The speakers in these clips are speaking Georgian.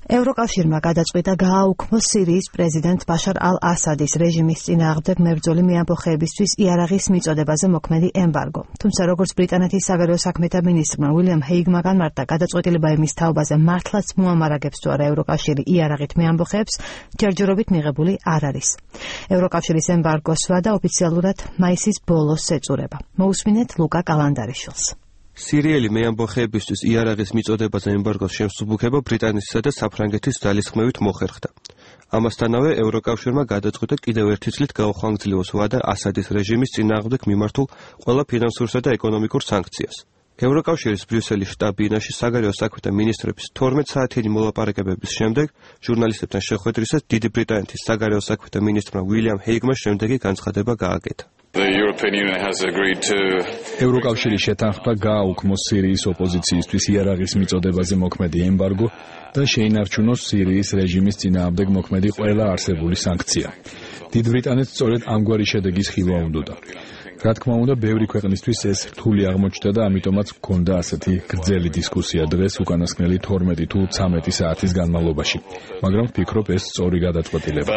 ევროკავშირმა გადაწყვიტა გააუქმოს სირიის პრეზიდენტ ბაშარ ალ-ასადის რეჟიმის წინააღმდეგ მებრძოლი მეამბოხეებისთვის იარაღის მიწოდებაზე მოქმედი ემბარგო. თუმცა როგორც ბრიტანეთის საგარეო საქმეთა მინისტრმა უილიამ ჰეიგმა განმარტა, გადაწყვეტილება იმის თაობაზე მართლაც მოამარაგებს თუ არა ევროკავშირი იარაღით მეამბოხეებს, ჯერჯერობით მიღებული არ არის. ევროკავშირის ემბარგოს ვადა ოფიციალურად მაისის ბოლოს ეწურება. მოусმინეთ ლუკა კალანდარიშვილს. სირიელი მეამბოხეებისთვის იარაღის მიწოდებაზე ემბარგოს შემსუბუქება ბრიტანეთისა და საფრანგეთის ძალისხმევით მოხერხდა. ამასთანავე ევროკავშირმა გადაწყვიტა კიდევ ერთი წლით გაუხანგრძლივოს ვადა ასადის რეჟიმის წინააღმდეგ მიმართულ ყველა ფინანსურსა და ეკონომიკურ სანქციას. ევროკავშირის ბრიუსელის შტაბ-ბინაში საგარეო საქმეთა მინისტრების 12 საათიანი მოლაპარაკებების შემდეგ ჟურნალისტებთან შეხვედრისას დიდი ბრიტანეთის საგარეო საქმეთა მინისტრმა უილიამ ჰეიგმა შემდეგი განცხადება გააკეთა. ევროკავშირი შეთანხმდა გააუქმოს სირიის ოპოზიციისთვის იარაღის მიწოდებაზე მოქმედი ემბარგო და შეინარჩუნოს სირიის რეჟიმის წინააღმდეგ მოქმედი ყველა არსებული სანქცია. დიდ ბრიტანეთს სწორედ ამგვარი შედეგის ხილვა უნდოდა. რა თქმა უნდა, ბევრი ქვეყნისთვის ეს რთული აღმოჩნდა და ამიტომაც ჰქონდა ასეთი გრძელი დისკუსია დღეს უკანასკნელი 12 თუ 13 საათის განმავლობაში. მაგრამ ვფიქრობ, ეს სწორი გადაწყვეტილება.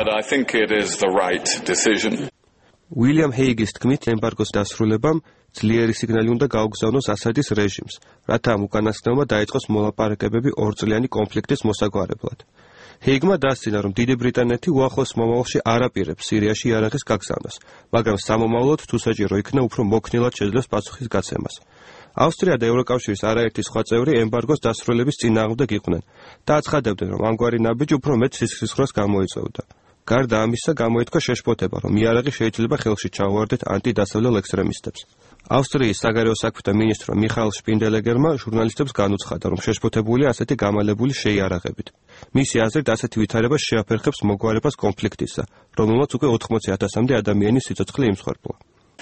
უილიამ ჰეიგის თქმით, ემბარგოს დასრულებამ ძლიერი სიგნალი უნდა გაუგზავნოს ასადის რეჟიმს, რათა ამ უკანასკნელმა დაიწყოს მოლაპარაკებები ორწლიანი კონფლიქტის მოსაგვარებლად. ჰეიგმა დასცინა, რომ დიდი ბრიტანეთი უახლოს მომავალში არ აპირებს სირიაში იარაღის გაგზავნას, მაგრამ სამომავლოდ თუ საჭირო იქნა, უფრო მოქნილად შეძლებს პასუხის გაცემას. ავსტრია და ევროკავშირის არაერთი სხვა წევრი ემბარგოს დასრულების წინააღმდეგ იყვნენ და აცხადებდნენ, რომ ამგვარი ნაბიჯი უფრო მეტ სისხლისღვრას გამოიწვევდა. გარდა ამისა, გამოითქვა შეშფოთება, რომ იარაღი შეიძლება ხელში ჩაუვარდეთ ანტიდასავლელ ექსტრემისტებს. ავსტრიის საგარეო საქმეთა მინისტრმა მიხაილ შპინდელეგერმა ჟურნალისტებს განუცხადა, რომ შეშფოთებულია ასეთი გამალებული შეიარაღებით. მისი აზრით, ასეთი ვითარება შეაფერხებს მოგვარებას კონფლიქტისა, რომელმაც უკვე 80,000-მდე ადამიანის სიცოცხლე იმსხვერპლა.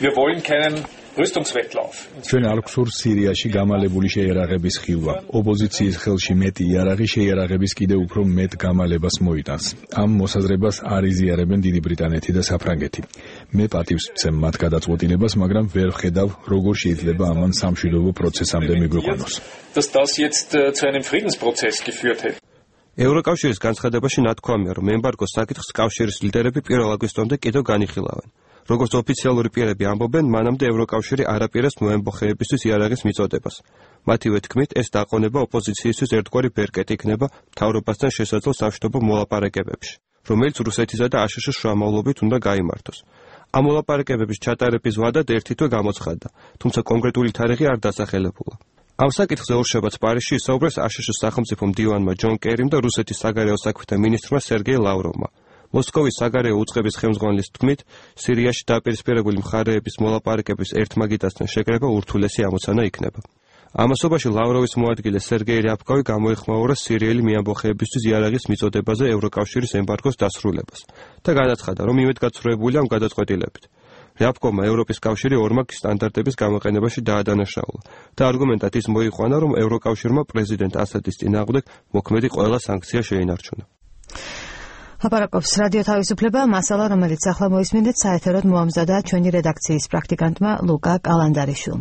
ჩვენ არ გვსურს სირიაში გამალებული შეიარაღების ხილვა. ოპოზიციის ხელში მეტი იარაღი შეიარაღების კიდევ უფრო მეტ გამალებას მოიტანს. ამ მოსაზრებას არ იზიარებენ დიდი ბრიტანეთი და საფრანგეთი. მე პატივს ვცემ მათ გადაწყვეტილებას, მაგრამ ვერ ვხედავ, როგორ შეიძლება ამან სამშვიდობო პროცესამდე მიგვიყვანოს. ევროკავშირის განცხადებაში ნათქვამია, რომ ემბარგოს საკითხს კავშირის ლიდერები 1 აგვისტომდე კიდევ განიხილავენ. როგორც ოფიციალური პირები ამბობენ, მანამდე ევროკავშირი არ აპირებს მოემბოხეებისთვის იარაღის მიწოდებას. მათივე თქმით, ეს დაყონება ოპოზიციისთვის ერთგვარი ბერკეტი იქნება მთავრობასთან შესაძლო სამშვიდობო მოლაპარაკებებში, რომელიც რუსეთისა და აშშ-ის შუამავლობით უნდა გაიმართოს. ამ მოლაპარაკებების ჩატარების ვადად ერთი თვე გამოცხადდა, თუმცა კონკრეტული თარიღი არ დასახელებულა. ამ საკითხზე ორშაბათს პარიზში ისაუბრეს აშშ-ის სახელმწიფო მდივანმა ჯონ კერიმ და რუსეთის საგარეო საქმეთა მინისტრმა სერგეი ლავროვმა. მოსკოვის საგარეო უწყების ხელმძღვანელის თქმით, სირიაში დაპირისპირებული მხარეების მოლაპარაკების ერთმაგიდასთან შეკრება ურთულესი ამოცანა იქნება. ამასობაში ლავროვის მოადგილე სერგეი რიაბკოვი გამოეხმაურა სირიელი მეამბოხეებისთვის იარაღის მიწოდებაზე ევროკავშირის ემბარგოს დასრულებას და განაცხადა, რომ იმედგაცრუებულია ამ გადაწყვეტილებით. რიაბკოვმა ევროპის კავშირი ორმაგ სტანდარტების გამოყენებაში დაადანაშაულა და არგუმენტად ის მოიყვანა, რომ ევროკავშირმა პრეზიდენტ ასადის წინააღმდეგ მოქმედი ყველა სანქცია შეინარჩუნა. აპარაკობს რადიო თავისუფლება, მასალა, რომელიც ახლა მოისმინეთ, საეთეროდ მოამზადა ჩვენი რედაქციის პრაქტიკანტმა ლუკა კალანდარიშვილმა.